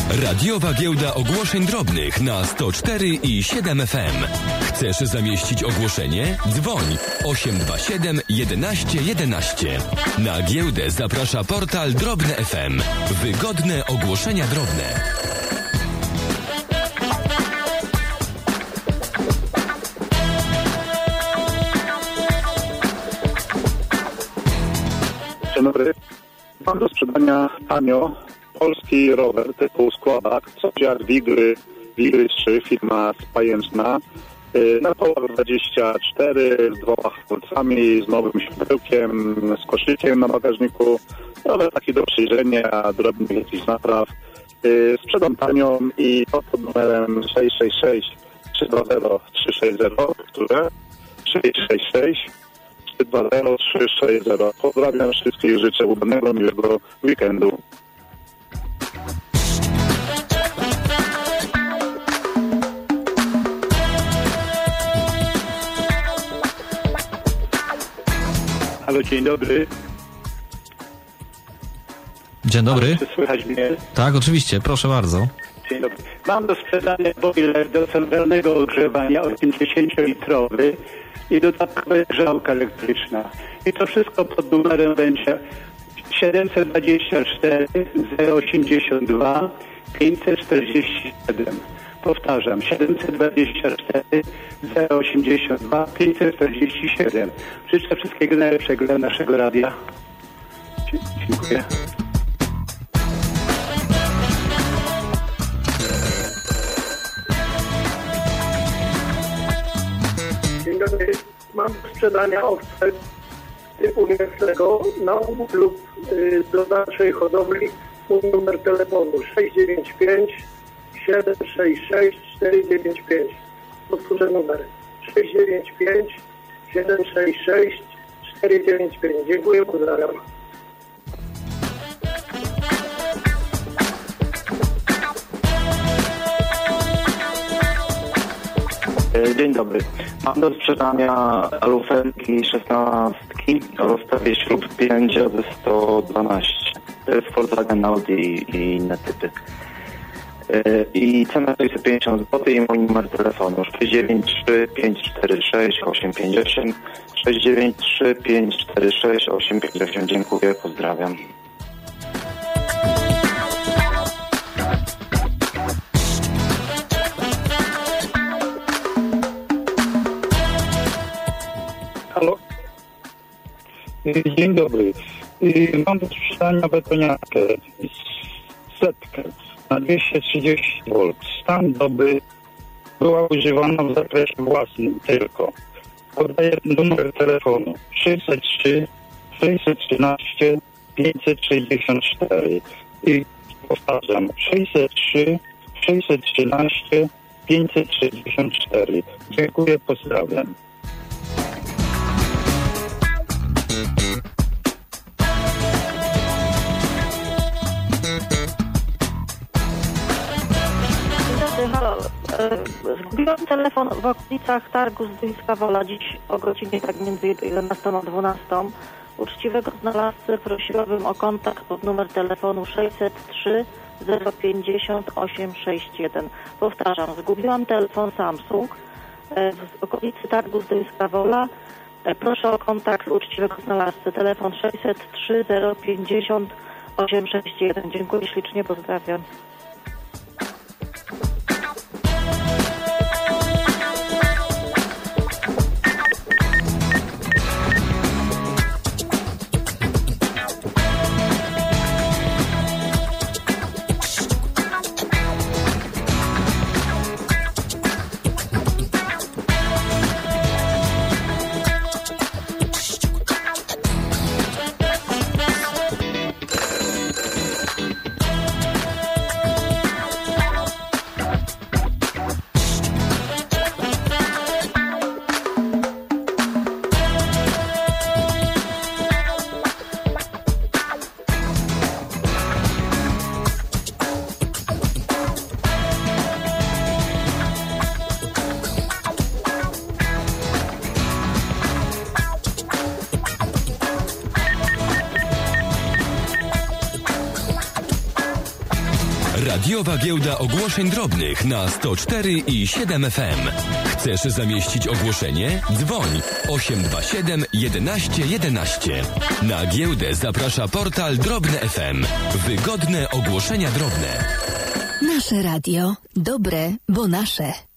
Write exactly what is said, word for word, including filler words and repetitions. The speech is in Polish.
Radiowa Giełda Ogłoszeń Drobnych na sto cztery i siedem F M. Chcesz zamieścić ogłoszenie? Dzwoń osiem dwa siedem jedenaście jedenaście. Na giełdę zaprasza portal Drobne F M. Wygodne ogłoszenia drobne. Dzień dobry. Mam do sprzedania tanio polski rower typu składak, coś jak Wigry, Wigry trzy, firma spajęczna, na kołach dwadzieścia cztery, z dwoma hamulcami, z nowym siodełkiem, z koszykiem na bagażniku, ale taki do przyjrzenia, drobnych jakichś napraw. Sprzedam tanio i pod numerem sześć sześć sześć trzy dwa zero trzy sześć zero, które sześć sześć sześć trzy dwa zero trzy sześć zero. Pozdrawiam wszystkich, życzę udanego, miłego weekendu. Halo, dzień dobry. Dzień dobry. Czy słychać mnie? Tak, oczywiście, proszę bardzo. Dzień dobry. Mam do sprzedania boiler do centralnego ogrzewania osiemdziesięciolitrowy i dodatkowa grzałka elektryczna. I to wszystko pod numerem będzie siedemset dwadzieścia cztery zero osiemdziesiąt dwa pięćset czterdzieści siedem. Powtarzam, siedemset dwadzieścia cztery zero osiemdziesiąt dwa pięćset czterdzieści siedem. Życzę wszystkiego najlepszego dla naszego radia. Dziękuję. Dzień dobry. Mam do sprzedania offset typu Nestlego na łuk lub y, do naszej hodowli. Mój numer telefonu sześć dziewięć pięć siedem sześć sześć cztery dziewięć pięć. Powtórzę numer sześć dziewięć pięć siedem sześć sześć cztery dziewięć pięć. Dziękuję, pozdrawiam. Dzień dobry. Mam do sprzedania alufelki szesnastki o rozstawie śrub pięć razy sto dwanaście. To jest Volkswagen, Audi i inne typy. I cena sześćset pięćdziesiąt złotych i mój numer telefonu sześć dziewięć trzy pięć cztery sześć osiem pięć osiem sześć dziewięć trzy pięć cztery sześć osiem pięć osiem. Dziękuję, pozdrawiam. Halo. Dzień dobry. Mam do sprzedania betoniarkę setkę na dwieście trzydzieści woltów. Stan doby była używana w zakresie własnym tylko. Podaję numer telefonu sześćset trzy sześćset trzynaście pięćset sześćdziesiąt cztery i powtarzam sześćset trzy sześćset trzynaście pięćset sześćdziesiąt cztery. Dziękuję, pozdrawiam. Halo, zgubiłam telefon w okolicach targu Zduńska Wola dziś o godzinie tak między jedenastą a dwunastą. Uczciwego znalazcę prosiłabym o kontakt pod numer telefonu sześćset trzy zero pięćdziesiąt osiem sześćdziesiąt jeden. Powtarzam, zgubiłam telefon Samsung w okolicy targu Zduńska Wola. Proszę o kontakt uczciwego znalazcę, telefon sześćset trzy zero pięćdziesiąt osiem sześćdziesiąt jeden. Dziękuję ślicznie, pozdrawiam. Radiowa Giełda Ogłoszeń Drobnych na sto cztery i siedem F M. Chcesz zamieścić ogłoszenie? Dzwoń osiem dwa siedem jedenaście jedenaście. Na giełdę zaprasza portal Drobne F M. Wygodne ogłoszenia drobne. Nasze radio. Dobre, bo nasze.